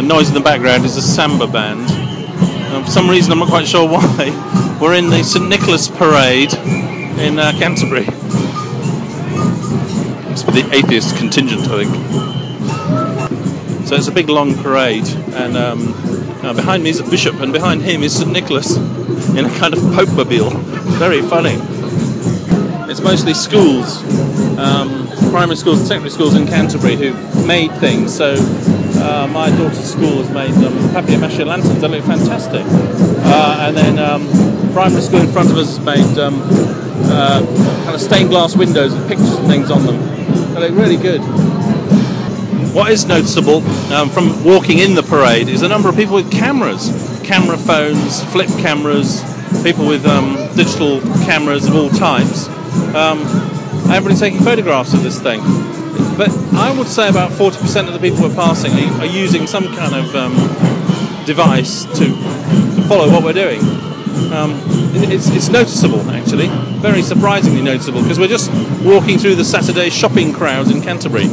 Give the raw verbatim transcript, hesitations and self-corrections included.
noise in the background is a samba band. Um, for some reason, I'm not quite sure why, we're in the Saint Nicholas Parade in uh, Canterbury. It's for the atheist contingent, I think. So it's a big long parade, and um, uh, behind me is a bishop, and behind him is Saint Nicholas in a kind of Pope-mobile. Very funny. It's mostly schools, um, primary schools and secondary schools in Canterbury who made things. So uh, my daughter's school has made um, papier-mâché lanterns. They look fantastic. Uh, and then um, primary school in front of us has made um, uh, kind of stained glass windows with pictures and things on them. They look really good. What is noticeable um, from walking in the parade is a number of people with cameras, camera phones, flip cameras, people with um, digital cameras of all types. Um, everybody's taking photographs of this thing. But I would say about forty percent of the people we're passing are, are using some kind of um, device to, to follow what we're doing. Um, it, it's, it's noticeable, actually, very surprisingly noticeable, because we're just walking through the Saturday shopping crowds in Canterbury.